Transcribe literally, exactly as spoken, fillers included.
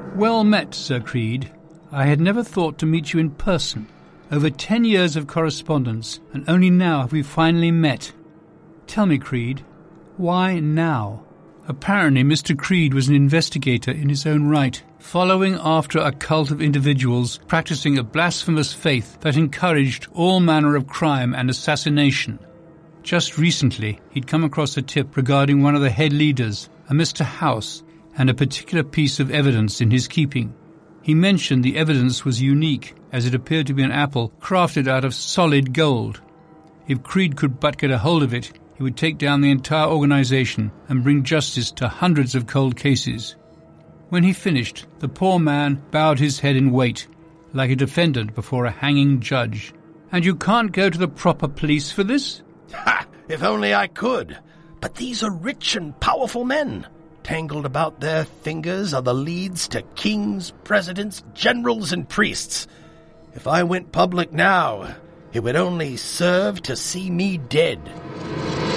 Well met, Sir Creed. I had never thought to meet you in person. Over ten years of correspondence, and only now have we finally met. Tell me, Creed, why now? Apparently, Mister Creed was an investigator in his own right, following after a cult of individuals practicing a blasphemous faith that encouraged all manner of crime and assassination. Just recently, he'd come across a tip regarding one of the head leaders, a Mister House, and a particular piece of evidence in his keeping. He mentioned the evidence was unique, as it appeared to be an apple crafted out of solid gold. If Creed could but get a hold of it, he would take down the entire organization and bring justice to hundreds of cold cases. When he finished, the poor man bowed his head in wait, like a defendant before a hanging judge. And you can't go to the proper police for this? Ha! If only I could. But these are rich and powerful men. Tangled about their fingers are the leads to kings, presidents, generals, and priests. If I went public now, it would only serve to see me dead.